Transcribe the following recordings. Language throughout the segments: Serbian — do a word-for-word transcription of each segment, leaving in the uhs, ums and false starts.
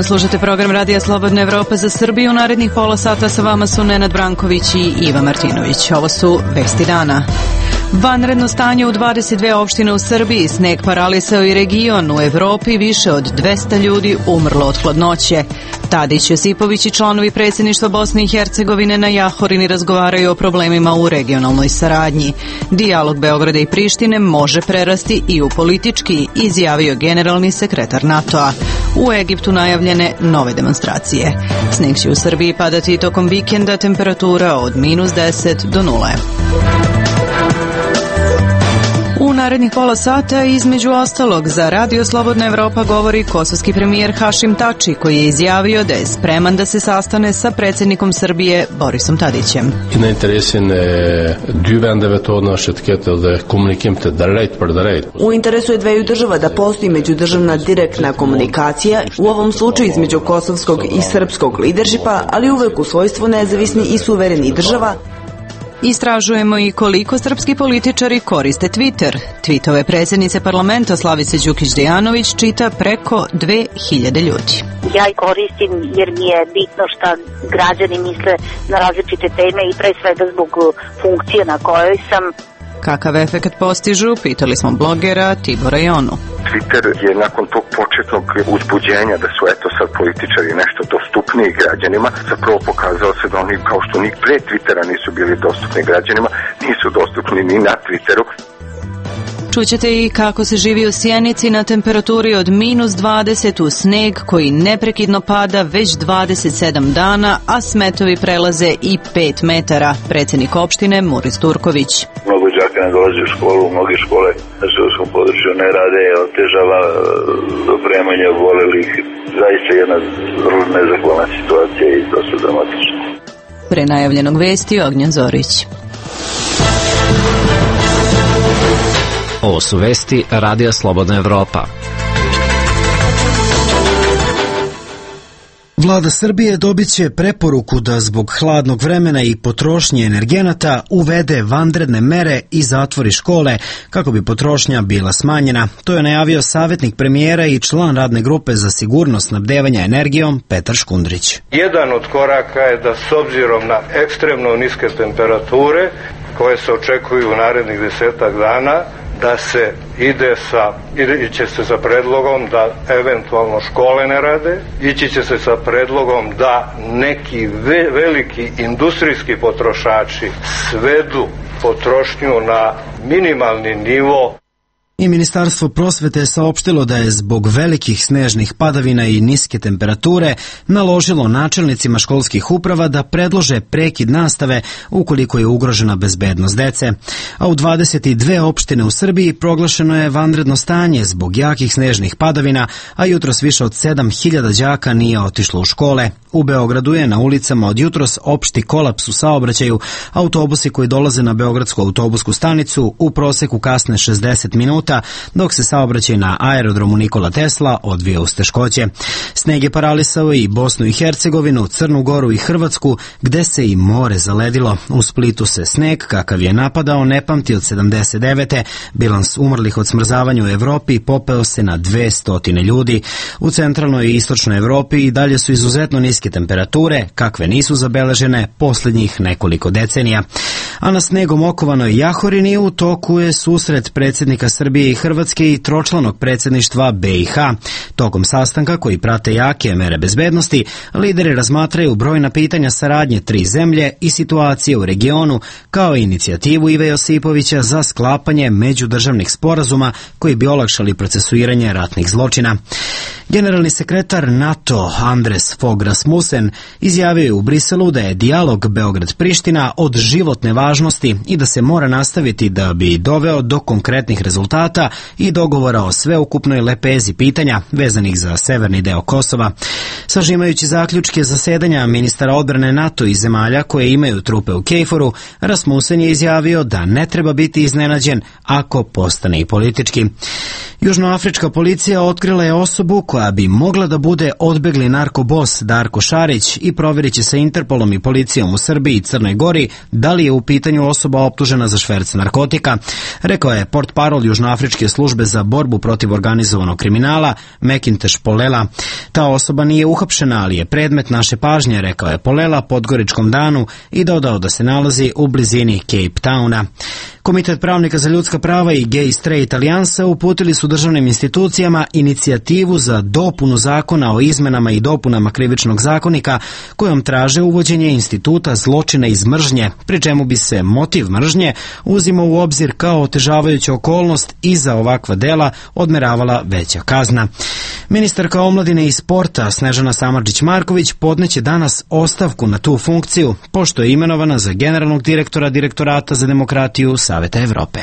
dan, slušate program Radija Slobodne Evrope za Srbiju. U narednih pola sata sa vama su Nenad Branković i Iva Martinović. Ovo su vesti dana. Vanredno stanje u dvadeset dve opštine u Srbiji, sneg paralisao i region. U Evropi više od dvesta ljudi umrlo od hladnoće. Tadić, Josipović i članovi predsjedništva Bosne i Hercegovine na Jahorini razgovaraju o problemima u regionalnoj saradnji. Dijalog Beograda i Prištine može prerasti i u politički, izjavio generalni sekretar NATO-a. U Egiptu najavljene nove demonstracije. Sneg će u Srbiji padati tokom vikenda, temperatura od minus deset do nule. U narednih pola sata, između ostalog, za Radio Slobodna Evropa govori kosovski premijer Hašim Tači, koji je izjavio da je spreman da se sastane sa predsjednikom Srbije Borisom Tadićem. U interesu je dveju država da postoji međudržavna direktna komunikacija, u ovom slučaju između kosovskog i srpskog lideršipa, ali uvek u svojstvu nezavisni i suvereni država. Istražujemo i koliko srpski političari koriste Twitter. Tweetove predsjednice parlamenta Slavice Đukić-Dejanović čita preko dve hiljade ljudi. Ja ih koristim jer mi je bitno šta građani misle na različite teme i pre svega zbog funkcije na kojoj sam. Kakav efekt postižu, pitali smo blogera Tibora Jonu. Twitter je nakon tog početnog uzbuđenja da su eto sad političari nešto dostupniji građanima, zapravo pokazalo se da oni kao što ni pre Twittera nisu bili dostupni građanima, nisu dostupni ni na Twitteru. Čućete i kako se živi u Sjenici na temperaturi od minus dvadeset u sneg koji neprekidno pada već dvadeset sedam dana, a smetovi prelaze i pet metara. Predsjednik opštine Muris Turković. Mnogo đaka ne dolazi u školu, mnoge škole na školskom području ne rade, otežava dopremanje obolelih. Zaista jedna vrlo nezahvalna situacija i dosta dramatična. Pre najavljenog vesti Ognjen Zorić. Ovo su vesti Radija Slobodna Evropa. Vlada Srbije dobit će preporuku da zbog hladnog vremena i potrošnje energenata uvede vanredne mere i zatvori škole kako bi potrošnja bila smanjena. To je najavio savjetnik premijera i član radne grupe za sigurnost snabdevanja energijom Petar Škundrić. Jedan od koraka je da s obzirom na ekstremno niske temperature koje se očekuju u narednih desetak dana, da se ide sa, ići će se sa predlogom da eventualno škole ne rade, ići će se sa predlogom da neki ve, veliki industrijski potrošači svedu potrošnju na minimalni nivo. I Ministarstvo prosvete je saopštilo da je zbog velikih snežnih padavina i niske temperature naložilo načelnicima školskih uprava da predlože prekid nastave ukoliko je ugrožena bezbednost dece. A u dvadeset dve opštine u Srbiji proglašeno je vanredno stanje zbog jakih snežnih padavina, a jutros više od sedam hiljada đaka nije otišlo u škole. U Beogradu je na ulicama od jutros opšti kolaps u saobraćaju. Autobusi koji dolaze na Beogradsku autobusku stanicu u proseku kasne šezdeset minuta, dok se saobraćaj na aerodromu Nikola Tesla odvija uz teškoće. Sneg je paralisao i Bosnu i Hercegovinu, Crnu Goru i Hrvatsku, gde se i more zaledilo. U Splitu se sneg, kakav je napadao, ne pamti od sedamdeset devete. Bilans umrlih od smrzavanja u Evropi popeo se na dvesta ljudi. U centralnoj i istočnoj Evropi i dalje su izuzetno niske temperature, kakve nisu zabeležene posljednjih nekoliko decenija. A na snegom okovanoj Jahorini u toku je susret predsjednika Srbije i Hrvatske i tročlanog predsjedništva be i ha. Tokom sastanka, koji prate jake mere bezbednosti, lideri razmatraju brojna pitanja saradnje tri zemlje i situacije u regionu, kao i inicijativu Ive Josipovića za sklapanje međudržavnih sporazuma koji bi olakšali procesuiranje ratnih zločina. Generalni sekretar NATO Anders Fogh Rasmussen izjavio je u Briselu da je dijalog Beograd-Priština od životne važnosti i da se mora nastaviti da bi doveo do konkretnih rezultata i dogovora o sveukupnoj lepezi pitanja vezanih za severni deo Kosova. Sažimajući zaključke zasedanja ministara odbrane NATO i zemalja koje imaju trupe u Kejforu, Rasmussen je izjavio da ne treba biti iznenađen ako postane i politički. Južnoafrička policija otkrila je osobu koja bi mogla da bude odbegli narkobos Darko Šarić i provjerit će sa Interpolom i policijom u Srbiji i Crnoj Gori da li je u pitanju osoba optužena za šverc narkotika, rekao je portparol Južnoafričke službe za borbu protiv organizovanog kriminala Mekintosh Polela. Ta osoba nije uhapšena, ali je predmet naše pažnje, rekao je Polela Podgoričkom danu i dodao da se nalazi u blizini Cape Towna. Komitet pravnika za ljudska prava i Gay Straight Alijansa uputili su državnim institucijama inicijativu za dopunu zakona o izmenama i dopunama krivičnog zakonika kojom traže uvođenje instituta zločina iz mržnje, pri čemu bi se motiv mržnje uzimao u obzir kao otežavajuća okolnost i za ovakva dela odmeravala veća kazna. Ministarka omladine i sporta Snežana Samardžić-Marković podneće danas ostavku na tu funkciju, pošto je imenovana za generalnog direktora Direktorata za demokratiju Saveta Evrope.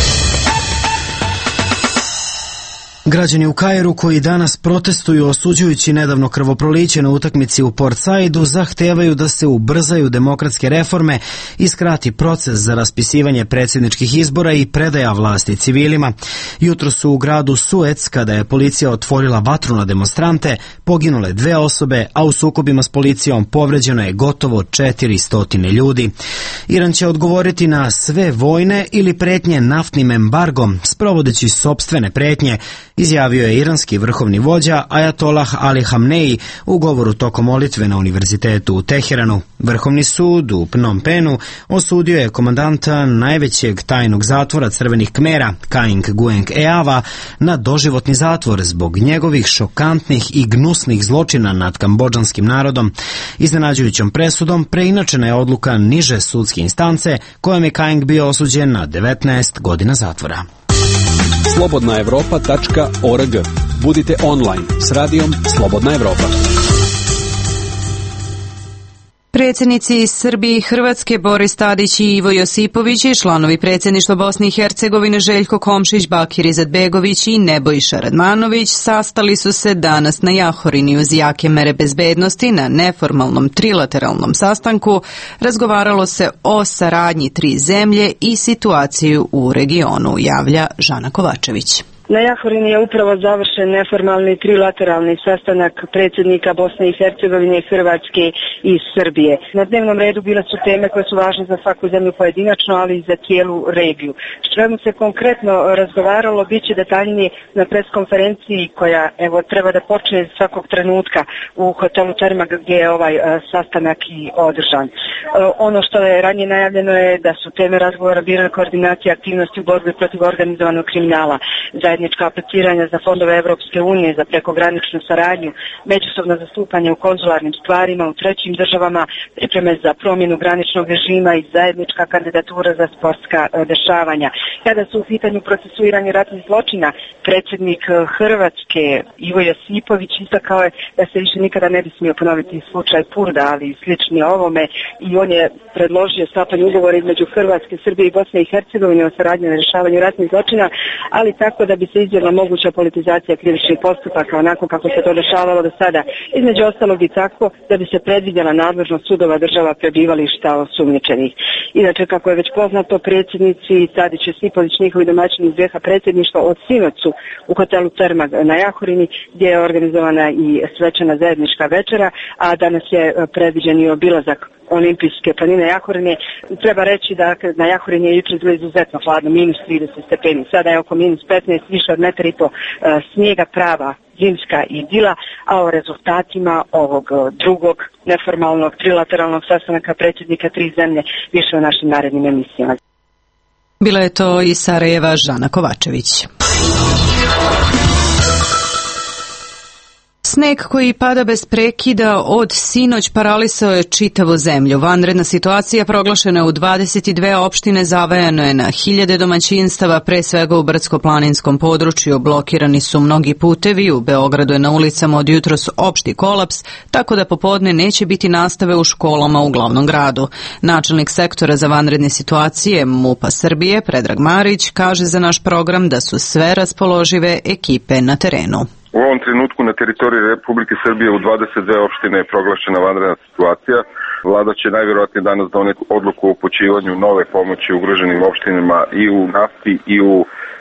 Građani u Kairu koji danas protestuju osuđujući nedavno krvoproliće na utakmici u Port Saidu zahtevaju da se ubrzaju demokratske reforme i skrati proces za raspisivanje predsjedničkih izbora i predaja vlasti civilima. Jutro su u gradu Suec, kada je policija otvorila vatru na demonstrante, poginule dve osobe, a u sukobima s policijom povređeno je gotovo četiristo ljudi. Iran će odgovoriti na sve vojne ili pretnje naftnim embargom, sprovodeći sopstvene pretnje, izjavio je iranski vrhovni vođa Ajatolah Ali Hamneji u govoru tokom molitve na univerzitetu u Teheranu. Vrhovni sud u Phnom Penhu osudio je komandanta najvećeg tajnog zatvora crvenih Kmera, Kaing Gueng Eava, na doživotni zatvor zbog njegovih šokantnih i gnusnih zločina nad kambodžanskim narodom. Iznenađujućom presudom preinačena je odluka niže sudske instance kojom je Kaing bio osuđen na devetnaest godina zatvora. slobodna evropa tačka org. Budite online s radijom Slobodna Evropa. Predsjednici iz Srbije i Hrvatske Boris Tadić i Ivo Josipović i članovi predsjedništva Bosne i Hercegovine Željko Komšić, Bakir Izetbegović i Nebojša Radmanović sastali su se danas na Jahorini uz jake mere bezbednosti na neformalnom trilateralnom sastanku. Razgovaralo se o saradnji tri zemlje i situaciju u regionu, javlja Žana Kovačević. Na Jahorini je upravo završen neformalni trilateralni sastanak predsjednika Bosne i Hercegovine, Hrvatske i Srbije. Na dnevnom redu bile su teme koje su važne za svaku zemlju pojedinačno, ali i za cijelu regiju. Što čemu se konkretno razgovaralo bit će detaljnije na preskonferenciji koja evo treba da počne svakog trenutka u hotelu Termag gdje je ovaj uh, sastanak i održan. Uh, ono što je ranije najavljeno je da su teme razgovora bile koordinacija aktivnosti u borbi protiv organizovanog kriminala, zajednička apliciranja za fondove Evropske unije za prekograničnu saradnju, međusobno zastupanje u konzularnim stvarima u trećim državama, pripreme za promjenu graničnog režima i zajednička kandidatura za sportska dešavanja. Kada su u pitanju procesuiranje ratnih zločina, predsjednik Hrvatske Ivo Josipović istakao je da se više nikada ne bi smio ponoviti slučaj Purda, ali i slični ovome, i on je predložio sklapanje ugovora između Hrvatske, Srbije i Bosne i Hercegovine o saradnji na rješavanju ratnih zločina, ali tako da bi se izbjegla moguća politizacija krivičnih postupaka onako kako se to dešavalo do sada. Između ostalog i tako da bi se predvidjela nadležnost sudova država prebivališta osumnjičenih. Inače, kako je već poznato, predsjednici Tadić i Josipović, njihovi domaćini iz veha predsjedništva, od sinoć su u hotelu Termag na Jahorini gdje je organizovana i svečana zajednička večera, a danas je predviđen i obilazak Olimpijske planine Jahorine. Treba reći da na Jahorini je jučer bilo izuzetno hladno, minus trideset stepeni, sada je oko minus petnaest, više od metar i po snijega, prava zimska idila, a o rezultatima ovog drugog neformalnog trilateralnog sastanaka predsjednika tri zemlje više u našim narednim emisijama. Bila je to iz Sarajeva Žana Kovačević. Sneg koji pada bez prekida od sinoć paralisao je čitavu zemlju. Vanredna situacija proglašena je u dvadeset dve opštine, zavajano je na hiljade domaćinstava, pre svega u brdsko-planinskom području. Blokirani su mnogi putevi, u Beogradu je na ulicama od jutros opšti kolaps, tako da popodne neće biti nastave u školama u glavnom gradu. Načelnik sektora za vanredne situacije MUP-a Srbije, Predrag Marić, kaže za naš program da su sve raspoložive ekipe na terenu. U ovom trenutku na teritoriji Republike Srbije u dvadeset dve opštine je proglašena vanredna situacija. Vlada će najvjerojatnije danas doneti odluku o upućivanju nove pomoći ugroženim opštinama i u nafti i u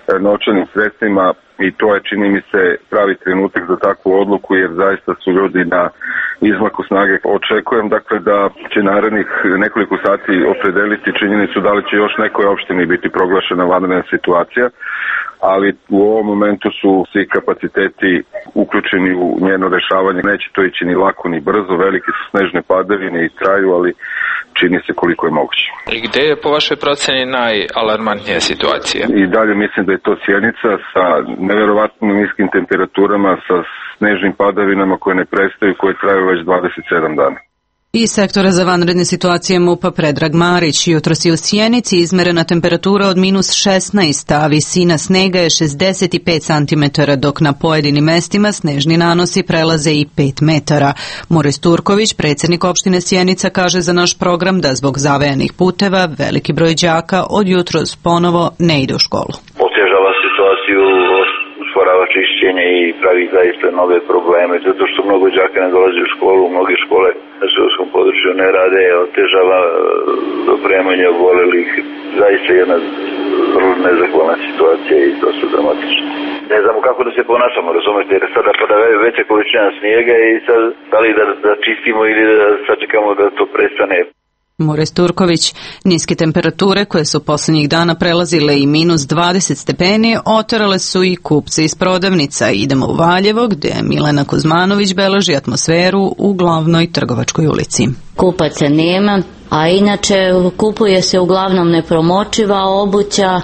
novčanim sredstvima i to je, čini mi se, pravi trenutak za takvu odluku, jer zaista su ljudi na izmaku snage. Očekujem dakle da će narednih nekoliko sati opredeliti činjenicu da li će još nekoj opštini biti proglašena vanredna situacija, ali u ovom momentu su svi kapaciteti uključeni u njeno rešavanje. Neće to ići ni lako ni brzo, velike su snežne padavine i traju, ali čini se koliko je moguće. I gde je po vašoj proceni najalarmantnija situacija? I dalje mislim da je to Sjenica sa neverovatno niskim temperaturama, sa snežnim padavinama koje ne prestaju, koje traju već dvadeset sedam dana. Iz sektora za vanredne situacije MUP-a Predrag Marić. Jutros je u Sjenici izmerena temperatura od minus šesnaest, a visina snega je šezdeset pet centimetara, dok na pojedinim mestima snežni nanosi prelaze i pet metara. Moris Turković, predsjednik opštine Sjenica, kaže za naš program da zbog zavejanih puteva veliki broj đaka od jutros ponovo ne ide u školu. Otežava situaciju, usporava čišćenje i pravi zaista nove probleme, zato što mnogo đaka ne dolazi u školu, mnoge škole na seoskom području ne rade, otežava dopremanje obolelih, zaista jedna vrlo nezahvalna situacija i dosta dramatična. Ne znamo kako da se ponašamo, razumete, jer sada padavaju veća količina snijega i sad da li da, da čistimo ili da sačekamo da to prestane. Moris Turković, niske temperature koje su posljednjih dana prelazile i minus dvadeset stepeni, oterale su i kupce iz prodavnica. Idemo u Valjevo, gdje Milena Kuzmanović beleži atmosferu u glavnoj trgovačkoj ulici. Kupaca nema, a inače kupuje se uglavnom nepromočiva obuća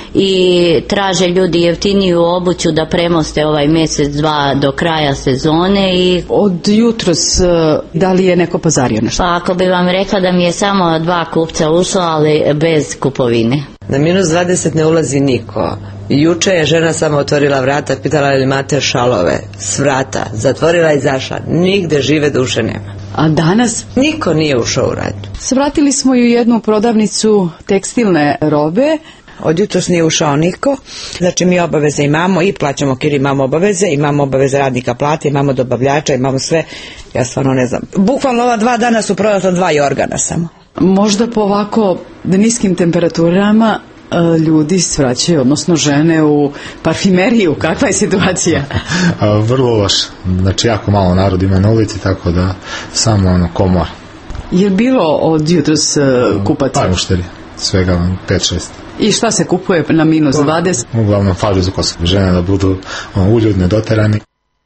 i traže ljudi jeftiniju obuću da premoste ovaj mjesec, dva do kraja sezone. I od jutros, da li je neko pazario nešto? Pa ako bi vam rekla da mi je samo dva kupca ušla, ali bez kupovine. Na minus dvadeset ne ulazi niko. Juče je žena samo otvorila vrata, pitala je li imate šalove s vrata, zatvorila i izašla. Nigde žive duše nema. A danas? Niko nije ušao u radnju. Svratili smo ju jednu prodavnicu tekstilne robe. Od jutros nije ušao niko, znači mi obaveze imamo i plaćamo kir, imamo obaveze, imamo obaveze radnika plati, imamo dobavljača, imamo sve, ja stvarno ne znam. Bukvalno ova dva dana su prodata dva jorgana samo. Možda po ovako niskim temperaturama ljudi svraćaju, odnosno žene, u parfimeriju. Kakva je situacija? Vrlo loš. Znači jako malo narod ima na ulici, tako da samo ono komor. Je bilo od jutros kupaca? Pa mušteri, svega pet šest. I šta se kupuje na minus dvadeset? Uglavnom falju za kosu. Žene da budu ono, uljudne, doterani.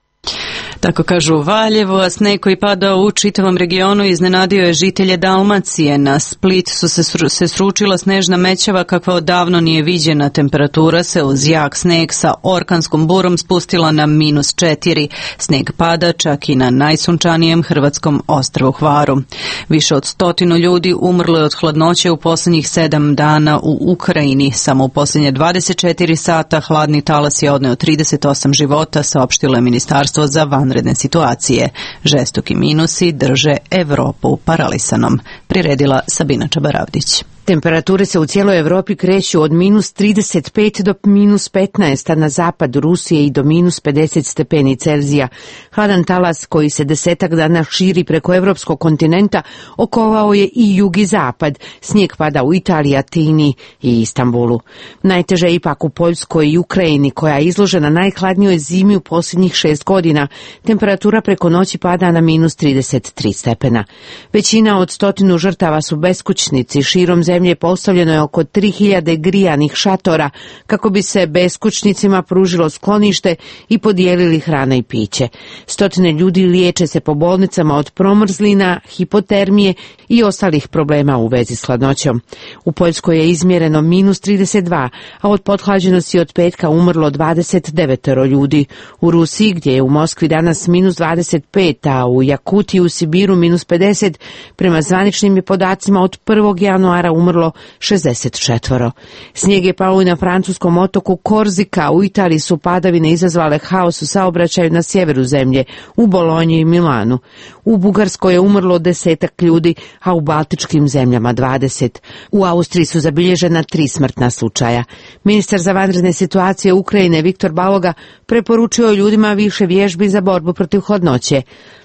Tako kažu u Valjevu, a sneg koji pada u čitavom regionu iznenadio je žitelje Dalmacije. Na Split su se, sru, se sručila snežna mećava kakva odavno nije viđena. Temperatura se uz jak sneg sa orkanskom burom spustila na minus četiri. Sneg pada čak i na najsunčanijem hrvatskom ostrvu Hvaru. Više od stotinu ljudi umrlo je od hladnoće u posljednjih sedam dana u Ukrajini. Samo u posljednje dvadeset četiri sata hladni talas je odneo trideset osam života, saopštilo je Ministarstvo za vanredne situacije. Žestoki minusi drže Evropu paralisanom. Priredila Sabina Čabaravdić. Temperature se u cijeloj Evropi kreću od minus trideset pet do minus petnaest, a na zapadu Rusije i do minus pedeset stepeni Celzija. Hladan talas koji se desetak dana širi preko evropskog kontinenta okovao je i jug i zapad. Snijeg pada u Italiji, Atini i Istanbulu. Najteže je ipak u Poljskoj i Ukrajini, koja je izložena najhladnijoj zimi u posljednjih šest godina. Temperatura preko noći pada na minus trideset tri stepena. Većina od stotinu žrtava su beskućnici. Širom zemlje postavljeno je oko tri hiljade grijanih šatora kako bi se beskućnicima pružilo sklonište i podijelili hrana i piće. Stotine ljudi liječe se po bolnicama od promrzlina, hipotermije i ostalih problema u vezi s hladnoćom. U Poljskoj je izmjereno minus trideset dva, a od pothlađenosti od petka umrlo dvadeset devet ljudi. U Rusiji, gdje je u Moskvi danas minus dvadeset pet, a u Jakutiji u Sibiru minus pedeset, prema zvaničnim podacima od prvog januara umrlo šezdeset četiri. Snijeg je pao i na francuskom otoku Korzika. U Italiji su padavine izazvale haos u saobraćaju na sjeveru zemlje, u Bolonji i Milanu. U Bugarskoj je umrlo desetak ljudi, a u baltičkim zemljama dvadeset. U Austriji su zabilježena tri smrtna slučaja. Ministar za vanredne situacije Ukrajine Viktor Baloga preporučio ljudima više vježbi za borbu protiv hladnoće.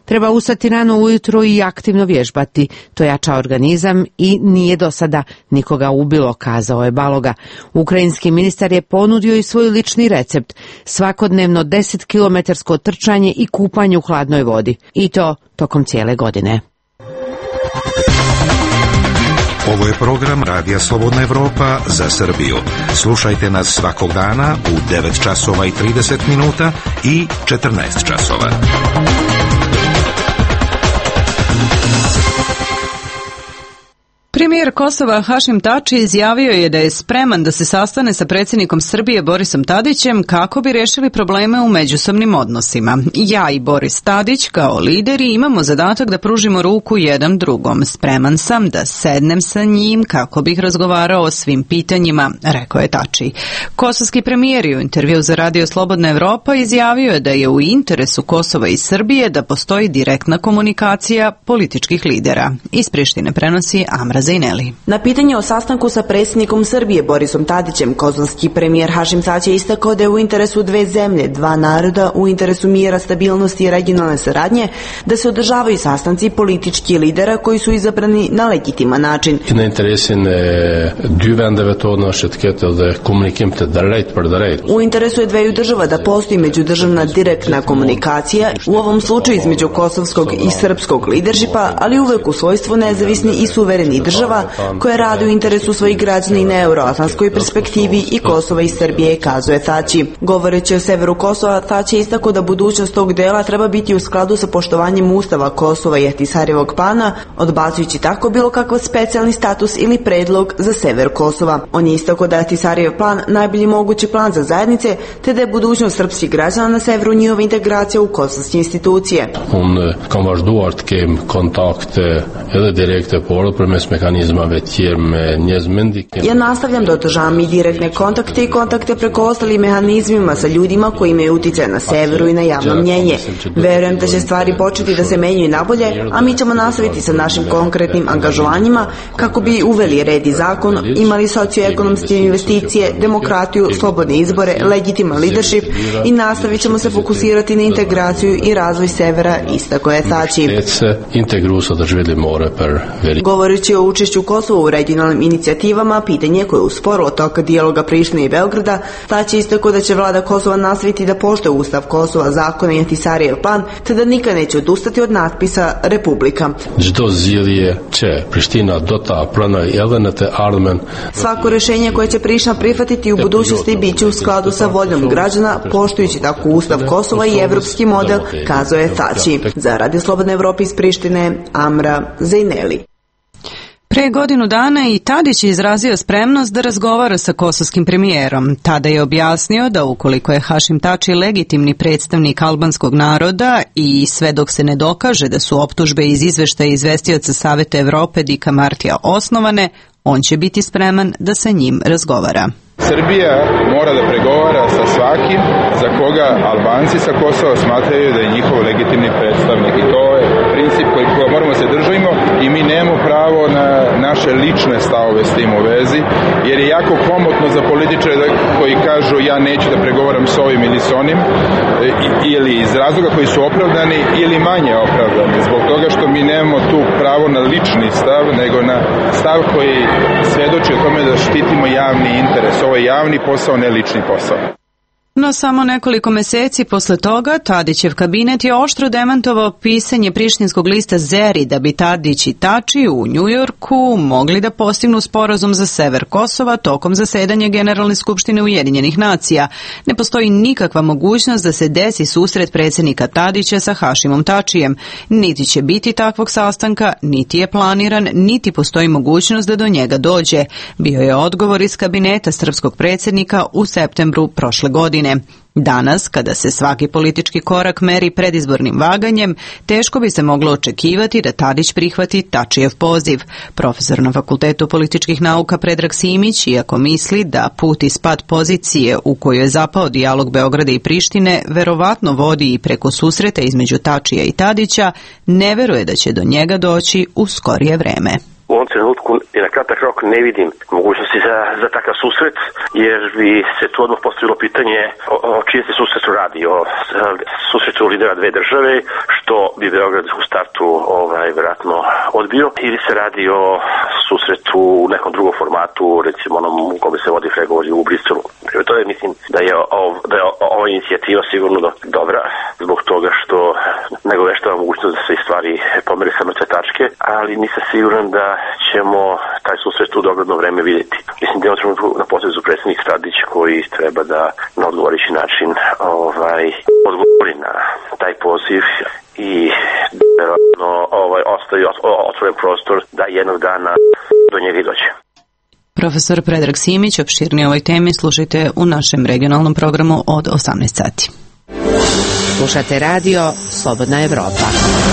Treba ustati rano ujutro i aktivno vježbati. To jača organizam i nije do sada nikoga ubilo, kazao je Baloga. Ukrajinski ministar je ponudio i svoj lični recept. Svakodnevno desetkilometarsko trčanje i kupanje u hladnoj vodi. I to tokom cijele godine. Ovo je program Radija Slobodna Evropa za Srbiju. Slušajte nas svakog dana u devet časova i trideset minuta i četrnaest časova. Premijer Kosova Hašim Tači izjavio je da je spreman da se sastane sa predsjednikom Srbije Borisom Tadićem kako bi rešili probleme u međusobnim odnosima. Ja i Boris Tadić kao lideri imamo zadatak da pružimo ruku jedan drugom. Spreman sam da sednem sa njim kako bih razgovarao o svim pitanjima, rekao je Tači. Kosovski premijer u intervju za Radio Slobodna Evropa izjavio je da je u interesu Kosova i Srbije da postoji direktna komunikacija političkih lidera. Iz Prištine prenosi Amra Zaineli. Na pitanje o sastanku sa predsjednikom Srbije Borisom Tadićem, kosovski premijer Hašim Tači je istakao da je u interesu dve zemlje, dva naroda, u interesu mira, stabilnosti i regionalne saradnje, da se održavaju sastanci političkih lidera koji su izabrani na legitiman način. U interesu je dveju država da postoji međudržavna direktna komunikacija, u ovom slučaju između kosovskog i srpskog lideršipa, ali uvek u svojstvu nezavisni i suvereni država koje rade u interesu svojih građana i na euroatlantskoj perspektivi i Kosova i Srbije, kazuje Tači. Govoreći o severu Kosova, Tači je istakao da budućnost tog dela treba biti u skladu sa poštovanjem Ustava Kosova i Ahtisarjevog plana, odbacujući tako bilo kakav specijalni status ili predlog za sever Kosova. On je istakao da je Ahtisarjev plan najbolji mogući plan za zajednice, te da je budućnost srpskih građana na severu njihova integracija u kosovske institucije. On kan vazhduar të kem kontakte edhe direkte por përmes mekanizmave të tjerë me njerëz me. Ja nastavljam da održavam i direktne kontakte i kontakte preko ostalim mehanizmima sa ljudima koji imaju utjecaj na severu i na javno mnjenje. Verujem da će stvari početi da se menjaju nabolje, a mi ćemo nastaviti sa našim konkretnim angažovanjima kako bi uveli red i zakon, imali socioekonomske investicije, demokratiju, slobodne izbore, legitiman leadership i nastavit ćemo se fokusirati na integraciju i razvoj severa, istakao je Tači. Govoreći o učešću Kosova u regionalnim inicijativama, pitanje koje je usporilo tok dijaloga Prištine i Beograda, Tači istakao da će vlada Kosova nastaviti da poštuje Ustav Kosova, zakona i Ahtisarjev plan, te da nikad neće odustati od natpisa Republika. Svako rješenje koje će Priština prihvatiti u budućnosti bit će u skladu sa voljom građana, poštujući tako Ustav Kosova i evropski model, kazao je Tači. Za Radio Slobodne Evrope iz Prištine, Amra Zaineli. Pre godinu dana i Tadić je izrazio spremnost da razgovara sa kosovskim premijerom. Tada je objasnio da ukoliko je Hašim Tači legitimni predstavnik albanskog naroda i sve dok se ne dokaže da su optužbe iz izveštaja izvestioca Saveta Evrope Dika Martija osnovane, on će biti spreman da sa njim razgovara. Srbija mora da pregovara sa svakim za koga Albanci sa Kosova smatraju da je njihov legitimni predstavnik i to je princip koji moramo se držimo i mi nemamo pravo na naše lične stavove s tim u vezi, jer je jako komotno za političare koji kažu ja neću da pregovaram s ovim ili s onim, ili iz razloga koji su opravdani ili manje opravdani, zbog toga što mi nemamo tu pravo na lični stav, nego na stav koji svedoči o tome da štitimo javni interes. Ovo je javni posao, ne lični posao. No samo nekoliko meseci posle toga Tadićev kabinet je oštro demantovao pisanje prištinskog lista Zeri da bi Tadić i Tači u Njujorku mogli da postignu sporazum za sever Kosova tokom zasedanja Generalne skupštine Ujedinjenih nacija. Ne postoji nikakva mogućnost da se desi susret predsjednika Tadića sa Hašimom Tačijem. Niti će biti takvog sastanka, niti je planiran, niti postoji mogućnost da do njega dođe. Bio je odgovor iz kabineta srpskog predsjednika u septembru prošle godine. Danas, kada se svaki politički korak meri predizbornim vaganjem, teško bi se moglo očekivati da Tadić prihvati Tačijev poziv. Profesor na Fakultetu političkih nauka Predrag Simić, iako misli da put i spad pozicije u koju je zapao dijalog Beograda i Prištine verovatno vodi i preko susreta između Tačija i Tadića, ne veruje da će do njega doći u skorije vreme. U ovom trenutku i na kratak rok ne vidim mogućnosti za, za takav susret, jer bi se tu odmah postavilo pitanje o, o čije se susretu radi, o susretu lidera dve države, što bi Beograd u startu ovaj, vjerojatno odbio, ili se radi o susretu u nekom drugom formatu, recimo onom u kome se vodi pregovori u Briselu. To je, mislim, da je, ov, da je ova inicijativa sigurno do, dobra, zbog toga što nego veštava mogućnost da se i stvari pomere sa mrtve tačke, ali nisam siguran da ćemo taj susret u dogledno vreme vidjeti. Mislim da je na potezu predsjednik Tadić koji treba da na odgovorići način ovaj, odgovori na taj poziv i verovatno ovaj, ostaje otvoren prostor da jednog dana do njega i dođe. Profesor Predrag Simić, opširnije o ovoj temi slušajte u našem regionalnom programu od osamnaest sati. Slušate radio Slobodna Evropa.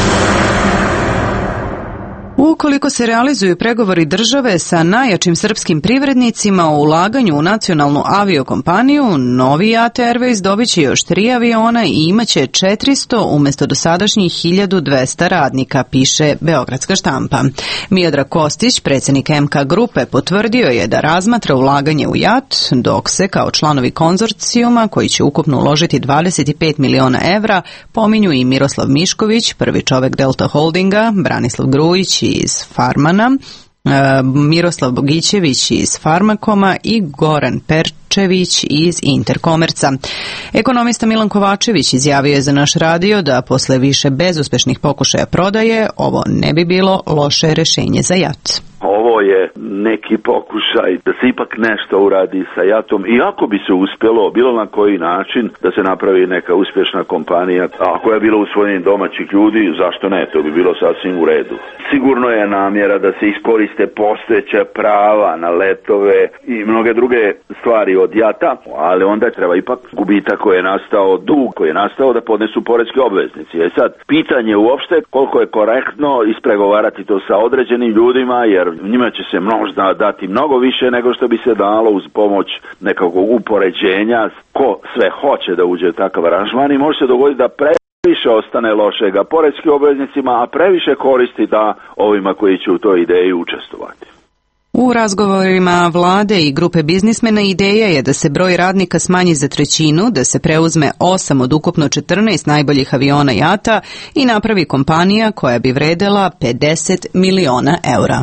Ukoliko se realizuju pregovori države sa najjačim srpskim privrednicima o ulaganju u nacionalnu aviokompaniju, novi A T Airways dobit će još tri aviona i imaće četiristo umjesto dosadašnjih hiljadu dvesta radnika, piše Beogradska štampa. Miodrag Kostić, predsjednik M K grupe, potvrdio je da razmatra ulaganje u J A T, dok se kao članovi konzorcijuma, koji će ukupno uložiti dvadeset pet miliona evra, pominju i Miroslav Mišković, prvi čovek Delta Holdinga, Branislav Grujić iz Farmana, Miroslav Bogićević iz Farmakoma i Goran Perčević iz Interkomerca. Ekonomista Milan Kovačević izjavio je za naš radio da posle više bezuspešnih pokušaja prodaje ovo ne bi bilo loše rešenje za J A T. Ovo je neki pokušaj da se ipak nešto uradi sa J A T-om i ako bi se uspjelo bilo na koji način da se napravi neka uspješna kompanija, a koja je bila u svojim domaćih ljudi, zašto ne, to bi bilo sasvim u redu. Sigurno je namjera da se iskoriste postojeća prava na letove i mnoge druge stvari od J A T-a, ali onda treba ipak gubitak koji je nastao, dug koji je nastao da podnesu poreski obveznici. E sad, pitanje uopšte koliko je korektno ispregovarati to sa određenim ljudima, jer njima će se možda dati mnogo više nego što bi se dalo uz pomoć nekakvog upoređenja ko sve hoće da uđe u takav aranžman i može se dogoditi da previše ostane lošega poreskim obveznicima, a previše koristi da ovima koji će u toj ideji učestvovati. U razgovorima vlade i grupe biznismena ideja je da se broj radnika smanji za trećinu, da se preuzme osam od ukupno četrnaest najboljih aviona J A T-a i napravi kompanija koja bi vredela pedeset miliona eura.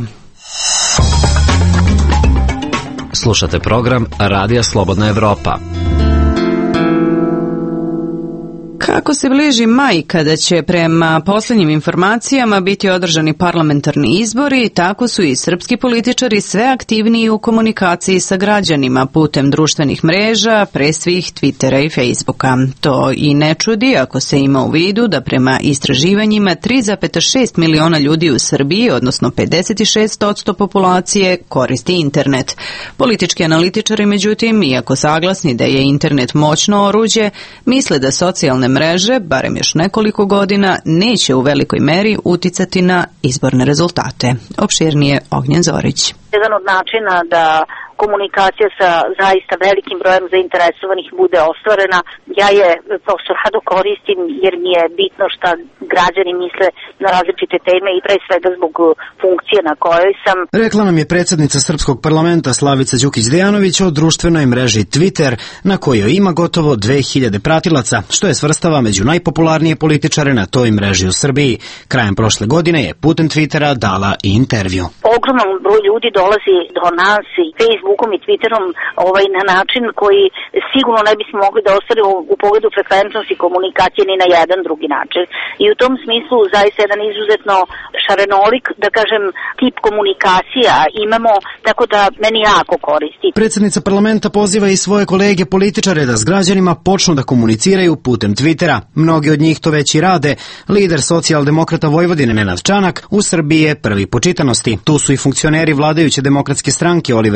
Slušate program Radija Slobodna Evropa. Kako se bliži maj, kada će prema posljednjim informacijama biti održani parlamentarni izbori, tako su i srpski političari sve aktivniji u komunikaciji sa građanima putem društvenih mreža, pre svih Twittera i Facebooka. To i ne čudi ako se ima u vidu da prema istraživanjima tri zarez šest miliona ljudi u Srbiji, odnosno pedeset šest posto populacije, koristi internet. Politički analitičari, međutim, iako saglasni da je internet moćno oruđe, misle da socijalne mreže, barem još nekoliko godina, neće u velikoj meri uticati na izborne rezultate. Opširnije Ognjen Zorić. Jedan od načina da komunikacija sa zaista velikim brojem zainteresovanih bude ostvarena, ja je prosto rado koristim jer mi je bitno šta građani misle na različite teme i pre svega zbog funkcije na kojoj sam. Rekla nam je predsjednica Srpskog parlamenta Slavica Đukić-Dejanović o društvenoj mreži Twitter, na kojoj ima gotovo dve hiljade pratilaca, što je svrstava među najpopularnije političare na toj mreži u Srbiji. Krajem prošle godine je putem Twittera dala i intervju. Ogroman broj ljudi dolazi do nas i Facebookom i Twitterom ovaj, na način koji sigurno ne bismo mogli da ostvarimo u pogledu frekventnosti komunikacije ni na jedan drugi način. I u tom smislu zaista jedan izuzetno šarenolik, da kažem, tip komunikacija imamo, tako da meni jako koristi. Predsjednica parlamenta poziva i svoje kolege političare da s građanima počnu da komuniciraju putem Twittera. Mnogi od njih to već i rade. Lider socijaldemokrata Vojvodine Nenad Čanak u Srbiji je prvi po čitanosti. Tu su i funkcioneri vladajuće demokratske stranke Oliver Dulić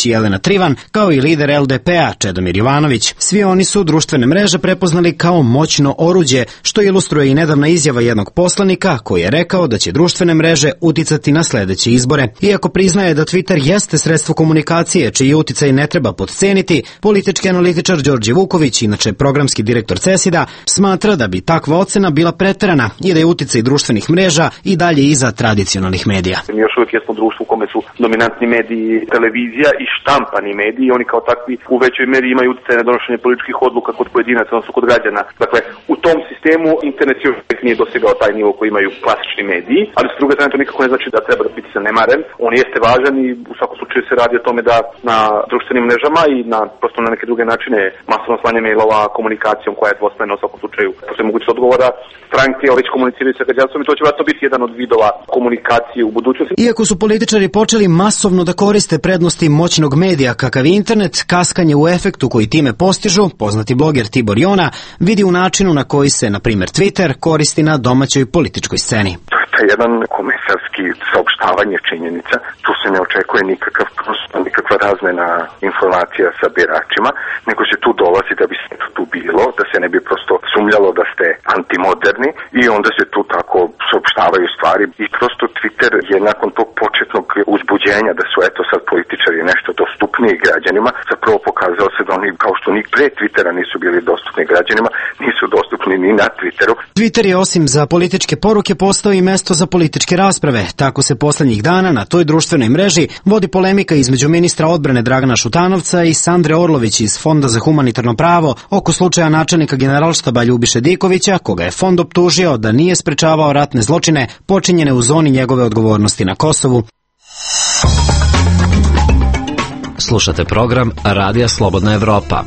Đurić i Jelena Trivan, kao i lider L D P-a Čedomir Jovanović. Svi oni su društvene mreže prepoznali kao moćno oruđe, što ilustruje i nedavna izjava jednog poslanika koji je rekao da će društvene mreže uticati na sledeće izbore. Iako priznaje da Twitter jeste sredstvo komunikacije čiji uticaj ne treba podceniti, politički analitičar Đorđe Vuković, inače programski direktor CESID-a, smatra da bi takva ocena bila preterana i da je uticaj društvenih mreža i dalje iza tradicionalnih medija. Mi još uvijek jesmo društvo u kome su dominantni mediji televizija i štampani mediji i oni kao takvi u većoj meri imaju uticaj na donošenje političkih odluka kod pojedinaca, odnosno kod građana. Dakle, u tom sistemu internet još uvijek nije dosegao taj nivo koji imaju klasični mediji, ali s druge strane to nikako ne znači da treba da biti zanemaren. On jeste važan i u svakom slučaju se radi o tome da na društvenim mrežama i na prosto na neke druge načine masovno slanje mailova komunikacijom koja je dvosmerna u svakom slučaju. Postoji mogućnost odgovora stranke, ali već komuniciraju sa građanstvom i to će vjerojatno biti jedan od vidova komunikacije u budućnosti. Iako su političari počeli masovno da koriste prednosti moćnog medija kakav internet, kaskanje u efektu koji time postižu, poznati bloger Tibor Jona vidi u načinu na koji se, na primjer, Twitter koristi na domaćoj političkoj sceni. To je jedan komesarski saopštavanje činjenica. Tu se ne očekuje nikakav, nikakva razmena informacija sa biračima, nego se tu dolazi da bi se tu bilo, da se ne bi prosto sumljalo da ste antimoderni i onda se tu tako saopštavaju stvari. I prosto Twitter je nakon tog početnog uzbuđenja da su eto sad političari nešto dostupniji građanima, zapravo pokazao se da oni, kao što ni pre Twittera nisu bili dostupni građanima, nisu dostupni ni na Twitteru. Twitter je osim za političke poruke postao i mesto za političke rasprave. Tako se poslednjih dana na toj društvenoj mreži vodi polemika između ministra odbrane Dragana Šutanovca i Sandre Orlović iz Fonda za humanitarno pravo oko slučaja načelnika Generalštaba Ljubiše Dikovića, koga je fond optužio da nije sprečavao ratne zločine počinjene u zoni njegove odgovornosti na Kosovu. Slušate program Radija Slobodna Evropa.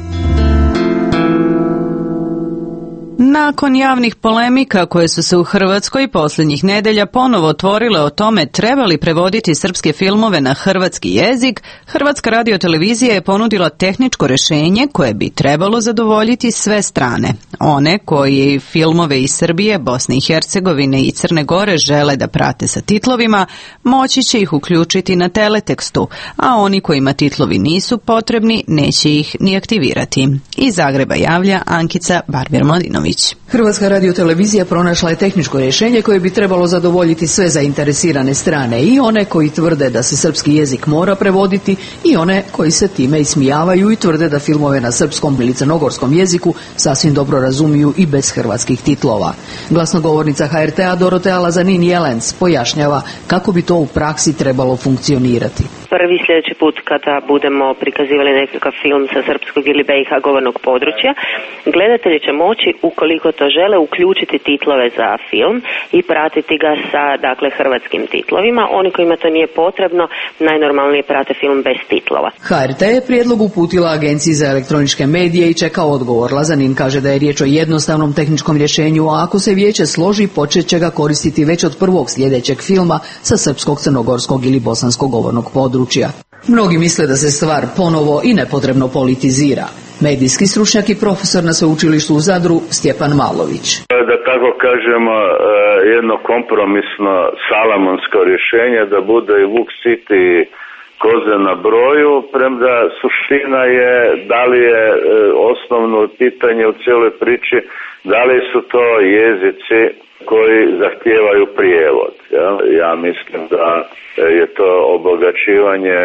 Nakon javnih polemika koje su se u Hrvatskoj posljednjih nedelja ponovo otvorile o tome treba li prevoditi srpske filmove na hrvatski jezik, Hrvatska radiotelevizija je ponudila tehničko rešenje koje bi trebalo zadovoljiti sve strane. One koji filmove iz Srbije, Bosne i Hercegovine i Crne Gore žele da prate sa titlovima, moći će ih uključiti na teletekstu, a oni kojima titlovi nisu potrebni neće ih ni aktivirati. Iz Zagreba javlja Ankica Barbir-Mladinović. Hrvatska radiotelevizija pronašla je tehničko rješenje koje bi trebalo zadovoljiti sve zainteresirane strane, i one koji tvrde da se srpski jezik mora prevoditi i one koji se time ismijavaju i tvrde da filmove na srpskom ili crnogorskom jeziku sasvim dobro razumiju i bez hrvatskih titlova. Glasnogovornica H R T-a Dorotea Lazanin-Jelenc pojašnjava kako bi to u praksi trebalo funkcionirati. Prvi sljedeći put kada budemo prikazivali nekakav film sa srpskog ili B i H govornog područja, gledatelji će moći, ukoliko to žele, uključiti titlove za film i pratiti ga sa, dakle, hrvatskim titlovima. Oni kojima to nije potrebno, najnormalnije prate film bez titlova. H R T je prijedlog uputila Agenciji za elektroničke medije i čeka odgovor. Lazanin kaže da je riječ o jednostavnom tehničkom rješenju, a ako se vijeće složi, počet će ga koristiti već od prvog sljedećeg filma sa srpskog, crnogorskog ili bosanskog govornog područja. Mnogi misle da se stvar ponovo i nepotrebno politizira. Medijski stručnjak i profesor na sveučilištu u Zadru Stjepan Malović. Da tako kažemo, jedno kompromisno salamonsko rješenje da bude i vuk siti koze na broju, premda suština je da li je osnovno pitanje u cijeloj priči, da li su to jezici koji zahtijevaju prijevod. Ja, ja mislim da je to obogaćivanje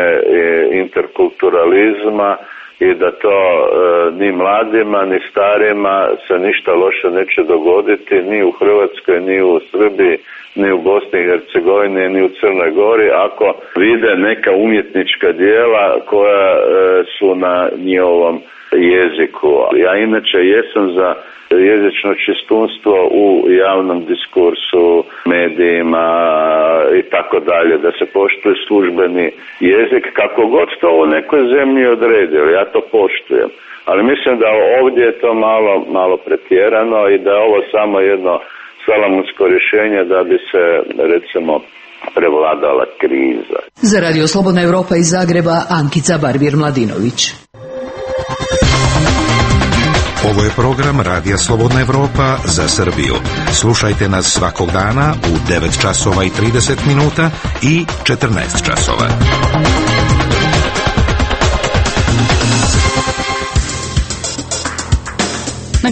interkulturalizma i da to e, ni mladima ni starima se ništa loše neće dogoditi ni u Hrvatskoj, ni u Srbiji, ni u Bosni i Hercegovini, ni u Crnoj Gori ako vide neka umjetnička djela koja e, su na njihovom jeziku. Ja inače jesam za jezično čistunstvo u javnom diskursu, medijima i tako dalje, da se poštuje službeni jezik, kako god to u nekoj zemlji odredio, ja to poštujem. Ali mislim da ovdje je to malo, malo pretjerano i da je ovo samo jedno salamunsko rješenje da bi se, recimo, prevladala kriza. Za Radio Slobodna Evropa iz Zagreba, Ankica Barbir-Mladinović. Ovo je program Radija Slobodna Evropa za Srbiju. Slušajte nas svakog dana u devet časova i trideset minuta i četrnaest časova.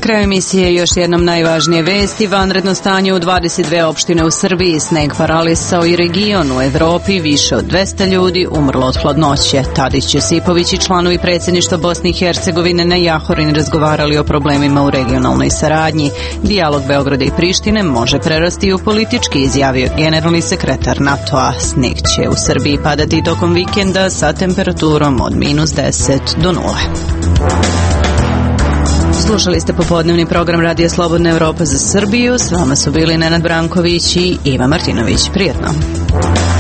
kraju emisije još jednom najvažnije vesti. Vanredno stanje u dvadeset dve opštine u Srbiji, sneg paralisao i region. U Evropi više od dvesta ljudi umrlo od hladnoće. Tadić, Josipović i članovi predsjedništva Bosne i Hercegovine na Jahorin razgovarali o problemima u regionalnoj saradnji. Dijalog Beograda i Prištine može prerasti u politički, izjavio generalni sekretar NATO-a. Sneg će u Srbiji padati tokom vikenda sa temperaturom od minus deset do nule. Slušali ste popodnevni program Radija Slobodna Evropa za Srbiju. S vama su bili Nenad Branković i Iva Martinović. Prijetno.